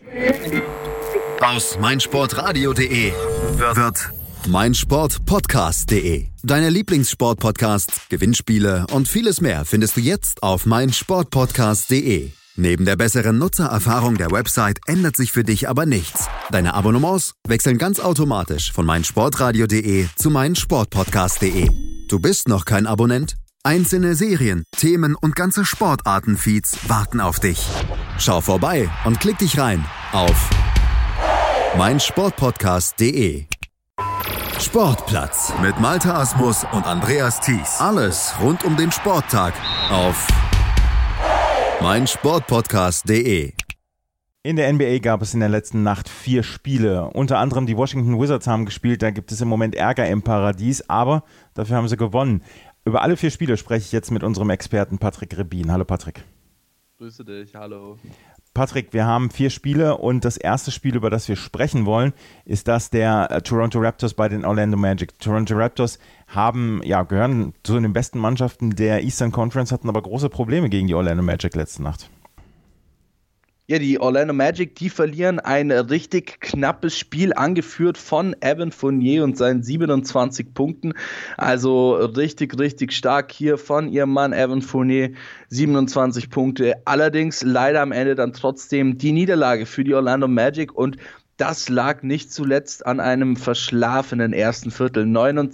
Aus meinsportradio.de wird meinsportpodcast.de. Deine Lieblingssportpodcasts, Gewinnspiele und vieles mehr findest du jetzt auf meinsportpodcast.de. Neben der besseren Nutzererfahrung der Website ändert sich für dich aber nichts. Deine Abonnements wechseln ganz automatisch von meinsportradio.de zu meinsportpodcast.de. Du bist noch kein Abonnent? Einzelne Serien, Themen und ganze Sportarten-Feeds warten auf dich. Schau vorbei und klick dich rein auf meinsportpodcast.de. Sportplatz mit Malte Asmus und Andreas Thies. Alles rund um den Sporttag auf meinsportpodcast.de. In der NBA gab es in der letzten Nacht 4 Spiele. Unter anderem die Washington Wizards haben gespielt. Da gibt es im Moment Ärger im Paradies, aber dafür haben sie gewonnen. Über alle 4 Spiele spreche ich jetzt mit unserem Experten Patrick Rebin. Hallo Patrick. Grüße dich, hallo. Patrick, wir haben 4 Spiele und das erste Spiel, über das wir sprechen wollen, ist das der Toronto Raptors bei den Orlando Magic. Toronto Raptors gehören zu den besten Mannschaften der Eastern Conference, hatten aber große Probleme gegen die Orlando Magic letzte Nacht. Ja, die Orlando Magic, die verlieren ein richtig knappes Spiel, angeführt von Evan Fournier und seinen 27 Punkten. Also richtig, richtig stark hier von ihrem Mann Evan Fournier, 27 Punkte. Allerdings leider am Ende dann trotzdem die Niederlage für die Orlando Magic, und das lag nicht zuletzt an einem verschlafenen ersten Viertel.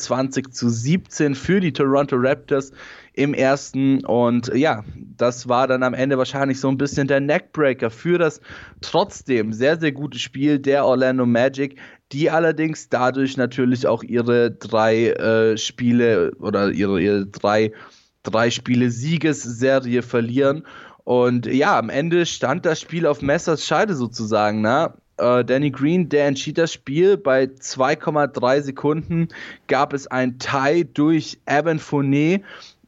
29-17 für die Toronto Raptors im ersten, und ja, das war dann am Ende wahrscheinlich so ein bisschen der Neckbreaker für das trotzdem sehr, sehr gute Spiel der Orlando Magic, die allerdings dadurch natürlich auch ihre 3 Spiele oder ihre 3 Spiele Siegesserie verlieren. Und ja, am Ende stand das Spiel auf Messers Scheide sozusagen, Danny Green, der entschied das Spiel. Bei 2,3 Sekunden gab es ein Tie durch Evan Fournier.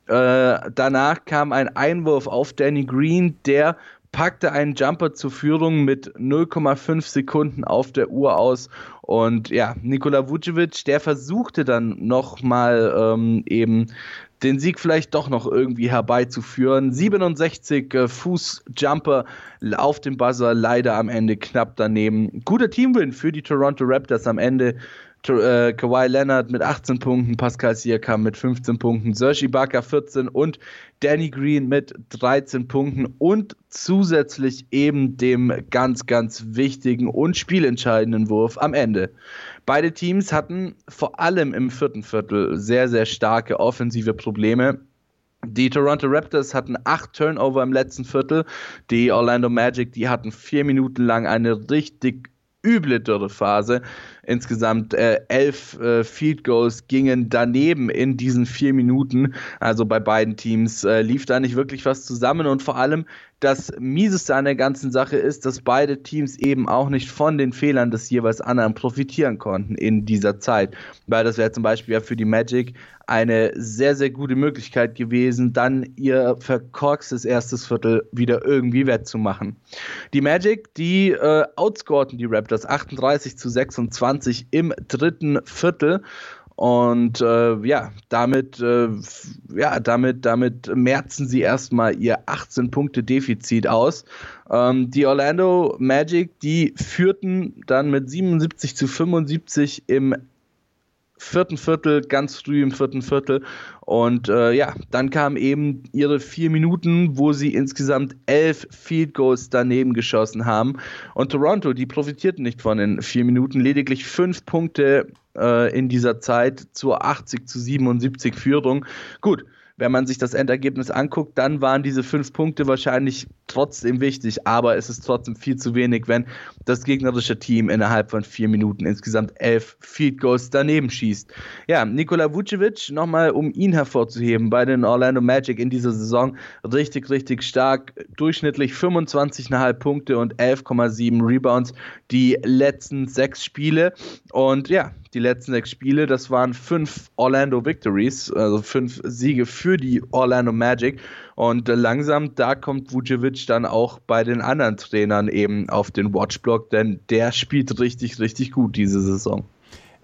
Danach kam ein Einwurf auf Danny Green, der packte einen Jumper zur Führung mit 0,5 Sekunden auf der Uhr aus. Und ja, Nikola Vucevic, der versuchte dann nochmal eben den Sieg vielleicht doch noch irgendwie herbeizuführen. 67 Fuß-Jumper auf dem Buzzer, leider am Ende knapp daneben. Guter Teamwin für die Toronto Raptors am Ende. Kawhi Leonard mit 18 Punkten, Pascal Siakam mit 15 Punkten, Serge Ibaka 14 und Danny Green mit 13 Punkten und zusätzlich eben dem ganz, ganz wichtigen und spielentscheidenden Wurf am Ende. Beide Teams hatten vor allem im vierten Viertel sehr, sehr starke offensive Probleme. Die Toronto Raptors hatten 8 Turnover im letzten Viertel. Die Orlando Magic, die hatten 4 Minuten lang eine richtig üble Dürrephase. Insgesamt 11 Field Goals gingen daneben in diesen 4 Minuten. Also bei beiden Teams lief da nicht wirklich was zusammen, und vor allem das Mieseste an der ganzen Sache ist, dass beide Teams eben auch nicht von den Fehlern des jeweils anderen profitieren konnten in dieser Zeit. Weil das wäre zum Beispiel ja für die Magic eine sehr, sehr gute Möglichkeit gewesen, dann ihr verkorkstes erstes Viertel wieder irgendwie wettzumachen. Die Magic, die outscorten die Raptors 38-26 im dritten Viertel. Und damit merzen sie erstmal ihr 18-Punkte-Defizit aus. Die Orlando Magic, die führten dann mit 77-75 im vierten Viertel, ganz früh im vierten Viertel. Und dann kamen eben ihre 4 Minuten, wo sie insgesamt 11 Field Goals daneben geschossen haben. Und Toronto, die profitierten nicht von den 4 Minuten, lediglich 5 Punkte in dieser Zeit zur 80-77 Führung. Gut, wenn man sich das Endergebnis anguckt, dann waren diese 5 Punkte wahrscheinlich trotzdem wichtig, aber es ist trotzdem viel zu wenig, wenn das gegnerische Team innerhalb von 4 Minuten insgesamt 11 Field Goals daneben schießt. Ja, Nikola Vucevic, nochmal um ihn hervorzuheben, bei den Orlando Magic in dieser Saison richtig, richtig stark, durchschnittlich 25,5 Punkte und 11,7 Rebounds die letzten 6 Spiele. Und ja, die letzten 6 Spiele, das waren 5 Orlando Victories, also 5 Siege für die Orlando Magic. Und langsam, da kommt Vucevic dann auch bei den anderen Trainern eben auf den Watchblock, denn der spielt richtig, richtig gut diese Saison.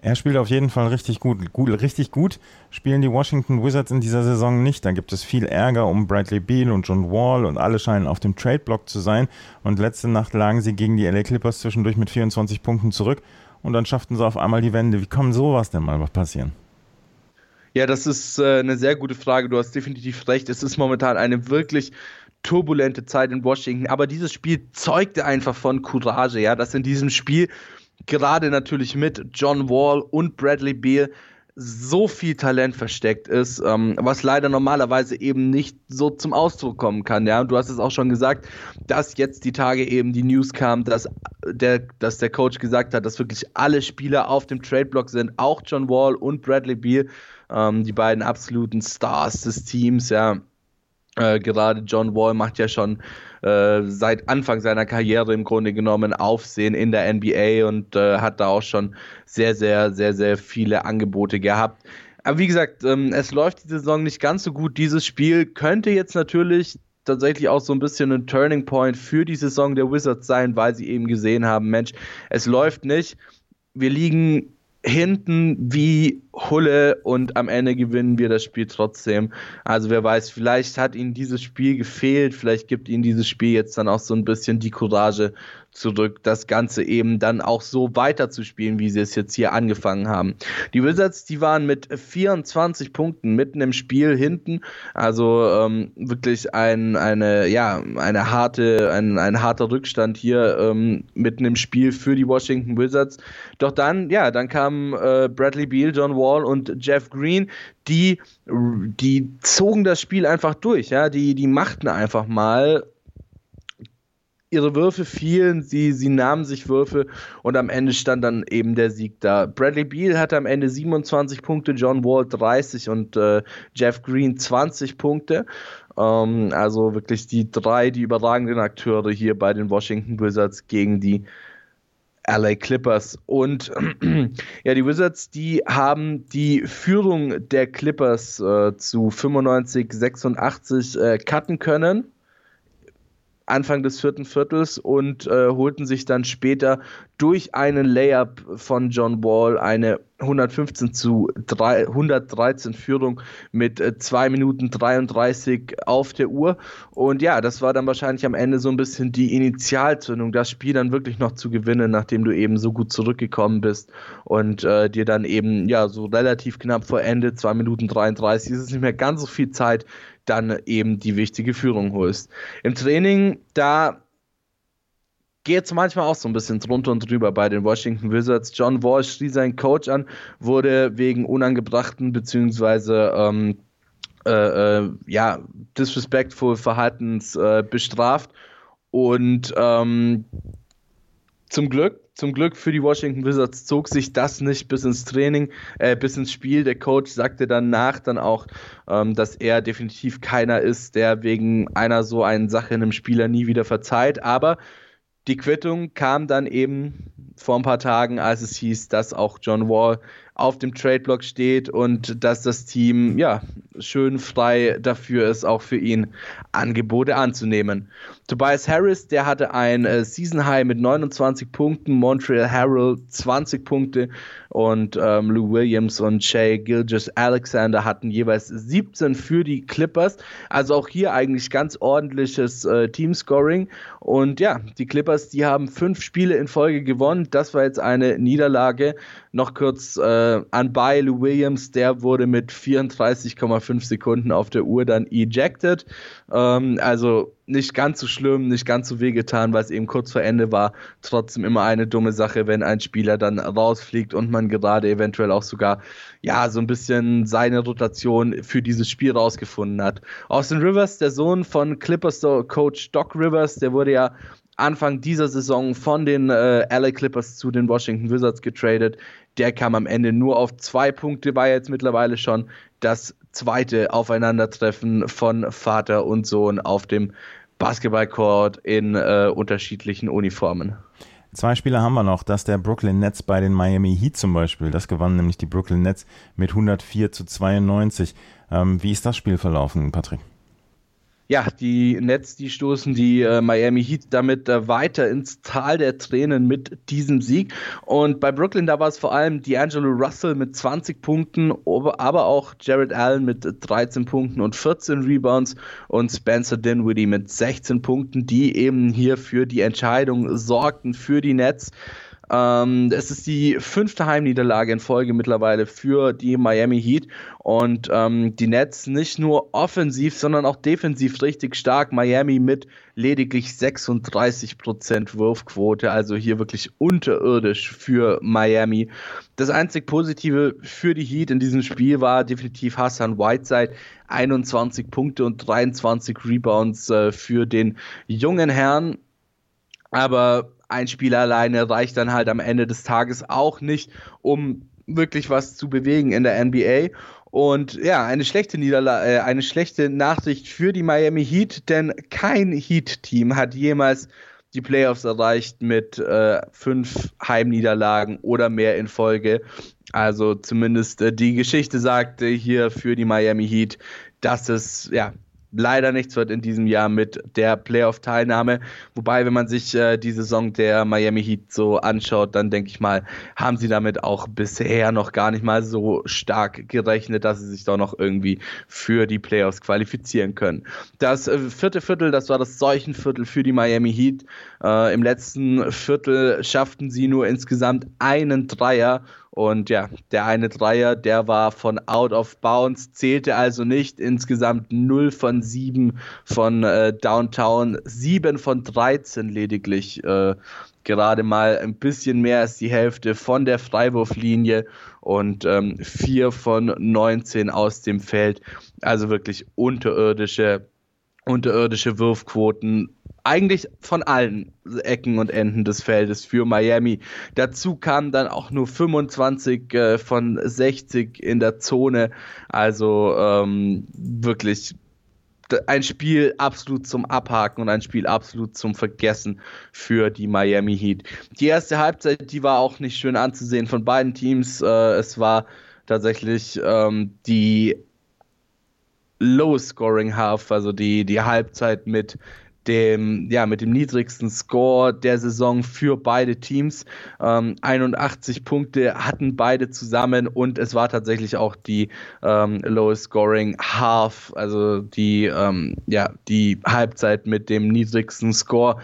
Er spielt auf jeden Fall richtig gut. Richtig gut spielen die Washington Wizards in dieser Saison nicht. Da gibt es viel Ärger um Bradley Beal und John Wall und alle scheinen auf dem Trade-Block zu sein. Und letzte Nacht lagen sie gegen die LA Clippers zwischendurch mit 24 Punkten zurück und dann schafften sie auf einmal die Wende. Wie kann sowas denn mal passieren? Ja, das ist eine sehr gute Frage. Du hast definitiv recht. Es ist momentan eine wirklich turbulente Zeit in Washington. Aber dieses Spiel zeugte einfach von Courage, ja, dass in diesem Spiel gerade natürlich mit John Wall und Bradley Beal so viel Talent versteckt ist, was leider normalerweise eben nicht so zum Ausdruck kommen kann. Ja, und du hast es auch schon gesagt, dass jetzt die Tage eben die News kam, dass der Coach gesagt hat, dass wirklich alle Spieler auf dem Trade-Block sind, auch John Wall und Bradley Beal, die beiden absoluten Stars des Teams, ja. Gerade John Wall macht ja schon seit Anfang seiner Karriere im Grunde genommen Aufsehen in der NBA und hat da auch schon sehr, sehr, sehr, sehr viele Angebote gehabt. Aber wie gesagt, es läuft die Saison nicht ganz so gut. Dieses Spiel könnte jetzt natürlich tatsächlich auch so ein bisschen ein Turning Point für die Saison der Wizards sein, weil sie eben gesehen haben, Mensch, es läuft nicht. Wir liegen hinten wie Hulle und am Ende gewinnen wir das Spiel trotzdem. Also wer weiß, vielleicht hat ihnen dieses Spiel gefehlt, vielleicht gibt ihnen dieses Spiel jetzt dann auch so ein bisschen die Courage zurück, das Ganze eben dann auch so weiterzuspielen, wie sie es jetzt hier angefangen haben. Die Wizards, die waren mit 24 Punkten mitten im Spiel hinten, also wirklich ein harter Rückstand hier mitten im Spiel für die Washington Wizards. Doch dann kam Bradley Beal, John Wall und Jeff Green, die zogen das Spiel einfach durch, ja, die machten einfach mal. Ihre Würfe fielen, sie nahmen sich Würfe und am Ende stand dann eben der Sieg da. Bradley Beal hatte am Ende 27 Punkte, John Wall 30 und Jeff Green 20 Punkte. Also wirklich die überragenden Akteure hier bei den Washington Wizards gegen die LA Clippers. Und ja, die Wizards, die haben die Führung der Clippers zu 95-86 cutten können. Anfang des vierten Viertels und holten sich dann später durch einen Layup von John Wall eine 115-113 Führung mit 2 Minuten 33 auf der Uhr. Und ja, das war dann wahrscheinlich am Ende so ein bisschen die Initialzündung, das Spiel dann wirklich noch zu gewinnen, nachdem du eben so gut zurückgekommen bist und dir dann eben ja so relativ knapp vor Ende, 2 Minuten 33, ist es nicht mehr ganz so viel Zeit, dann eben die wichtige Führung holst. Im Training, da geht es manchmal auch so ein bisschen drunter und drüber bei den Washington Wizards. John Wall schrie seinen Coach an, wurde wegen unangebrachten bzw. disrespectful Verhaltens bestraft und zum Glück für die Washington Wizards zog sich das nicht bis ins Training, bis ins Spiel. Der Coach sagte danach dann auch, dass er definitiv keiner ist, der wegen einer so einen Sache einem Spieler nie wieder verzeiht. Aber die Quittung kam dann eben vor ein paar Tagen, als es hieß, dass auch John Wall auf dem Trade-Block steht und dass das Team ja schön frei dafür ist, auch für ihn Angebote anzunehmen. Tobias Harris, der hatte ein Season-High mit 29 Punkten, Montreal Harrell 20 Punkte und Lou Williams und Shai Gilgeous-Alexander hatten jeweils 17 für die Clippers. Also auch hier eigentlich ganz ordentliches Teamscoring. Und ja, die Clippers, die haben 5 Spiele in Folge gewonnen. Das war jetzt eine Niederlage. Noch kurz anbei, Lou Williams, der wurde mit 34,5 Sekunden auf der Uhr dann ejected. Also nicht ganz so schlimm, nicht ganz so wehgetan, weil es eben kurz vor Ende war. Trotzdem immer eine dumme Sache, wenn ein Spieler dann rausfliegt und man gerade eventuell auch sogar ja so ein bisschen seine Rotation für dieses Spiel rausgefunden hat. Austin Rivers, der Sohn von Clippers-Coach Doc Rivers, der wurde ja Anfang dieser Saison von den LA Clippers zu den Washington Wizards getradet. Der kam am Ende nur auf 2 Punkte, war jetzt mittlerweile schon das zweite Aufeinandertreffen von Vater und Sohn auf dem Basketballcourt in unterschiedlichen Uniformen. 2 Spieler haben wir noch, das der Brooklyn Nets bei den Miami Heat zum Beispiel. Das gewannen nämlich die Brooklyn Nets mit 104-92. Wie ist das Spiel verlaufen, Patrick? Ja, die Nets, die stoßen die Miami Heat damit weiter ins Tal der Tränen mit diesem Sieg. Und bei Brooklyn, da war es vor allem D'Angelo Russell mit 20 Punkten, aber auch Jared Allen mit 13 Punkten und 14 Rebounds und Spencer Dinwiddie mit 16 Punkten, die eben hier für die Entscheidung sorgten für die Nets. Es ist die 5. Heimniederlage in Folge mittlerweile für die Miami Heat und die Nets nicht nur offensiv, sondern auch defensiv richtig stark. Miami mit lediglich 36% Wurfquote, also hier wirklich unterirdisch für Miami. Das einzig Positive für die Heat in diesem Spiel war definitiv Hassan Whiteside, 21 Punkte und 23 Rebounds für den jungen Herrn, aber ein Spiel alleine reicht dann halt am Ende des Tages auch nicht, um wirklich was zu bewegen in der NBA. Und ja, eine schlechte Nachricht für die Miami Heat, denn kein Heat-Team hat jemals die Playoffs erreicht mit 5 Heimniederlagen oder mehr in Folge. Also zumindest die Geschichte sagte hier für die Miami Heat, dass es leider nichts wird in diesem Jahr mit der Playoff-Teilnahme. Wobei, wenn man sich die Saison der Miami Heat so anschaut, dann denke ich mal, haben sie damit auch bisher noch gar nicht mal so stark gerechnet, dass sie sich doch noch irgendwie für die Playoffs qualifizieren können. Das vierte Viertel, das war das Seuchenviertel für die Miami Heat. Im letzten Viertel schafften sie nur insgesamt einen Dreier. Und ja, der eine Dreier, der war von out of bounds, zählte also nicht. Insgesamt 0 von 7 von Downtown, 7 von 13 lediglich. Gerade mal ein bisschen mehr als die Hälfte von der Freiwurflinie und 4 von 19 aus dem Feld. Also wirklich unterirdische Wurfquoten. Eigentlich von allen Ecken und Enden des Feldes für Miami. Dazu kamen dann auch nur 25 von 60 in der Zone. Also wirklich ein Spiel absolut zum Abhaken und ein Spiel absolut zum Vergessen für die Miami Heat. Die erste Halbzeit, die war auch nicht schön anzusehen von beiden Teams. Es war tatsächlich die Low-Scoring Half, also die Halbzeit mit dem niedrigsten Score der Saison für beide Teams. 81 Punkte hatten beide zusammen und es war tatsächlich auch die Lowest Scoring Half, also die Halbzeit mit dem niedrigsten Score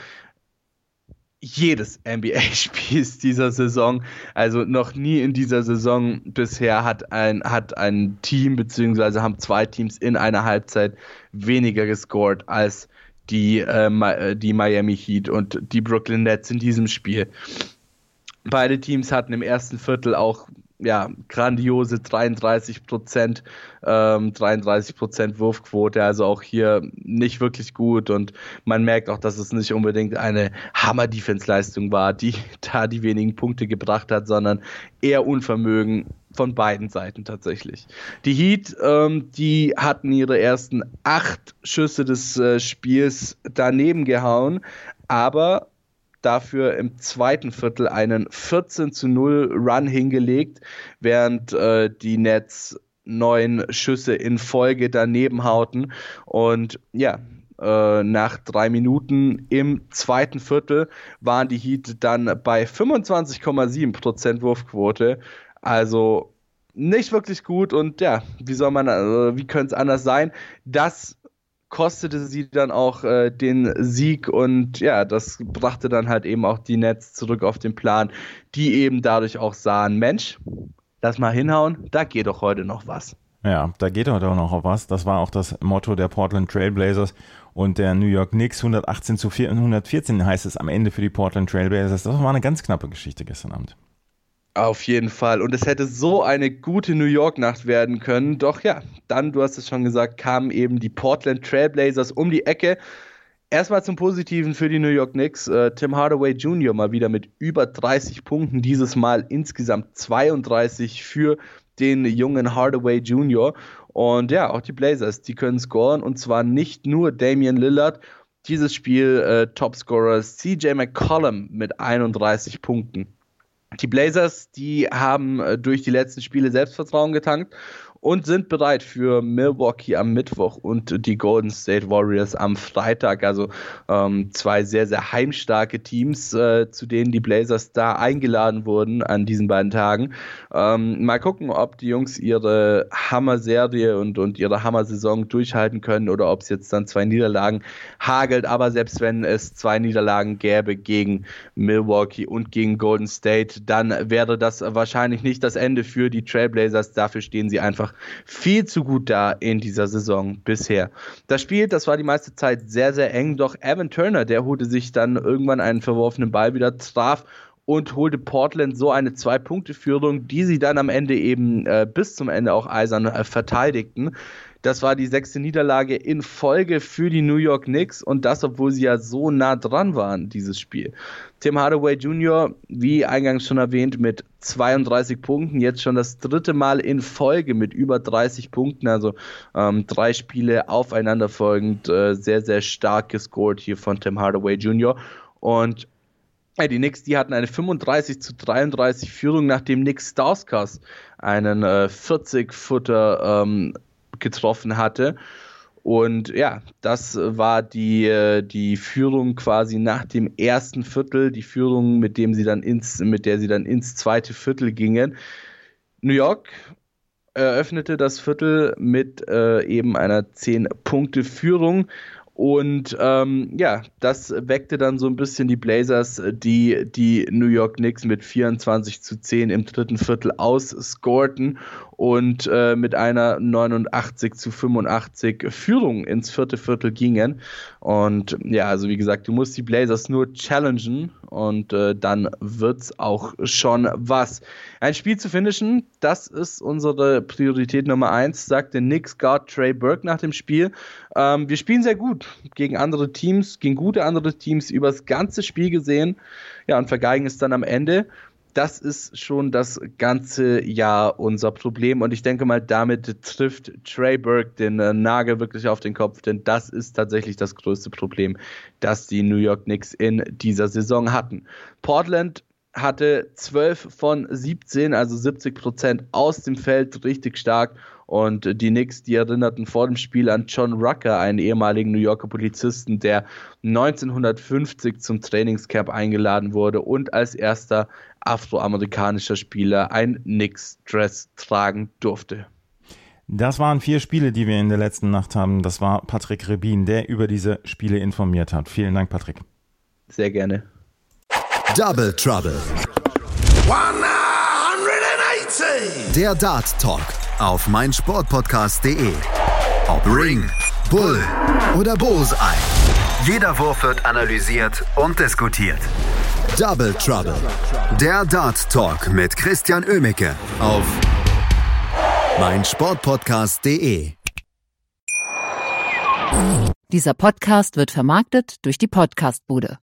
jedes NBA-Spiels dieser Saison. Also noch nie in dieser Saison bisher hat ein Team beziehungsweise haben 2 Teams in einer Halbzeit weniger gescored als die Miami Heat und die Brooklyn Nets in diesem Spiel. Beide Teams hatten im ersten Viertel auch grandiose 33% Wurfquote, also auch hier nicht wirklich gut und man merkt auch, dass es nicht unbedingt eine Hammer-Defense-Leistung war, die da die wenigen Punkte gebracht hat, sondern eher Unvermögen von beiden Seiten tatsächlich. Die Heat, die hatten ihre ersten 8 Schüsse des Spiels daneben gehauen, aber dafür im zweiten Viertel einen 14-0 Run hingelegt, während die Nets 9 Schüsse in Folge daneben hauten. Und nach 3 Minuten im zweiten Viertel waren die Heat dann bei 25,7% Wurfquote. Also nicht wirklich gut und wie könnte es anders sein? Das kostete sie dann auch den Sieg und das brachte dann halt eben auch die Nets zurück auf den Plan, die eben dadurch auch sahen, Mensch, lass mal hinhauen, da geht doch heute noch was. Ja, da geht heute auch noch was. Das war auch das Motto der Portland Trailblazers und der New York Knicks. 118-114 heißt es am Ende für die Portland Trailblazers. Das war eine ganz knappe Geschichte gestern Abend. Auf jeden Fall. Und es hätte so eine gute New York-Nacht werden können. Doch dann, du hast es schon gesagt, kamen eben die Portland Trailblazers um die Ecke. Erstmal zum Positiven für die New York Knicks. Tim Hardaway Jr. mal wieder mit über 30 Punkten. Dieses Mal insgesamt 32 für den jungen Hardaway Jr. Und auch die Blazers, die können scoren. Und zwar nicht nur Damian Lillard. Dieses Spiel Topscorer CJ McCollum mit 31 Punkten. Die Blazers, die haben durch die letzten Spiele Selbstvertrauen getankt und sind bereit für Milwaukee am Mittwoch und die Golden State Warriors am Freitag. Also 2 sehr, sehr heimstarke Teams, zu denen die Blazers da eingeladen wurden an diesen beiden Tagen. Mal gucken, ob die Jungs ihre Hammer-Serie und ihre Hammer-Saison durchhalten können oder ob es jetzt dann 2 Niederlagen hagelt. Aber selbst wenn es 2 Niederlagen gäbe gegen Milwaukee und gegen Golden State, dann wäre das wahrscheinlich nicht das Ende für die Trailblazers. Dafür stehen sie einfach viel zu gut da in dieser Saison bisher. Das Spiel, das war die meiste Zeit sehr, sehr eng, doch Evan Turner, der holte sich dann irgendwann einen verworfenen Ball wieder, traf und holte Portland so eine 2-Punkte-Führung, die sie dann am Ende eben bis zum Ende auch eisern verteidigten. Das war die 6. Niederlage in Folge für die New York Knicks und das, obwohl sie ja so nah dran waren, dieses Spiel. Tim Hardaway Jr., wie eingangs schon erwähnt, mit 32 Punkten, jetzt schon das 3. Mal in Folge mit über 30 Punkten, also 3 Spiele aufeinanderfolgend, sehr, sehr stark gescored hier von Tim Hardaway Jr. Und die Knicks, die hatten eine 35-33 Führung, nachdem Nick Stauskas einen 40-Footer getroffen hatte. Und ja, das war die Führung quasi nach dem ersten Viertel, die Führung, mit der sie dann ins zweite Viertel gingen. New York eröffnete das Viertel mit eben einer 10-Punkte-Führung. Und das weckte dann so ein bisschen die Blazers, die New York Knicks mit 24-10 im dritten Viertel ausscorten und mit einer 89-85 Führung ins vierte Viertel gingen. Und ja, also wie gesagt, du musst die Blazers nur challengen und dann wird's auch schon was. Ein Spiel zu finishen, das ist unsere Priorität Nummer 1, sagte Knicks Guard Trey Burke nach dem Spiel. Wir spielen sehr gut gegen andere Teams, gegen gute andere Teams übers ganze Spiel gesehen. Ja, und vergeigen es dann am Ende. Das ist schon das ganze Jahr unser Problem. Und ich denke mal, damit trifft Trey Burke den Nagel wirklich auf den Kopf, denn das ist tatsächlich das größte Problem, das die New York Knicks in dieser Saison hatten. Portland hatte 12 von 17, also 70% aus dem Feld, richtig stark. Und die Knicks, die erinnerten vor dem Spiel an John Rucker, einen ehemaligen New Yorker Polizisten, der 1950 zum Trainingscamp eingeladen wurde und als erster afroamerikanischer Spieler ein Knicks-Dress tragen durfte. Das waren 4 Spiele, die wir in der letzten Nacht haben. Das war Patrick Rebin, der über diese Spiele informiert hat. Vielen Dank, Patrick. Sehr gerne. Double Trouble. 180! Der Dart Talk auf meinsportpodcast.de. Ob Ring, Bull oder Bullseye. Jeder Wurf wird analysiert und diskutiert. Double Trouble. Der Dart Talk mit Christian Oemicke auf meinsportpodcast.de. Dieser Podcast wird vermarktet durch die Podcastbude.